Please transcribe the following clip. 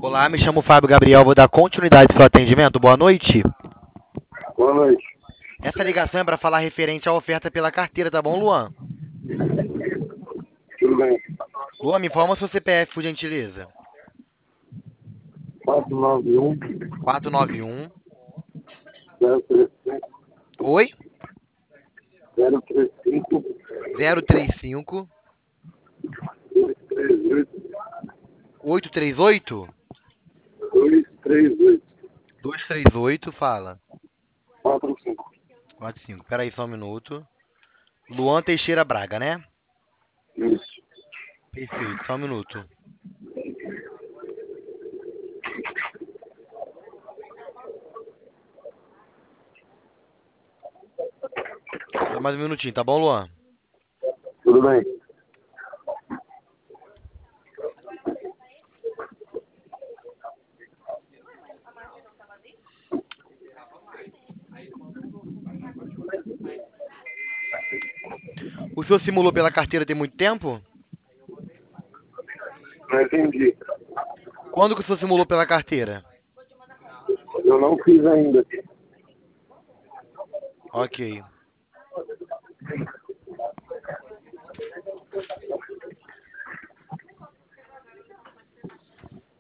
Olá, me chamo Fábio Gabriel, vou dar continuidade ao seu atendimento. Boa noite. Boa noite. Essa ligação é para falar referente à oferta pela carteira, tá bom, Luan? Tudo bem. Luan, me informa seu CPF, por gentileza. 491 491. 035 Oi? 035 035 238 838 238 238, fala. 45. 45. Pera aí só um minuto. Luan Teixeira Braga, né? Isso. Perfeito, só um minuto. Só mais um minutinho, tá bom, Luan? Tudo bem. O senhor simulou pela carteira tem muito tempo? Não entendi. Quando que o senhor simulou pela carteira? Eu não fiz ainda. Ok.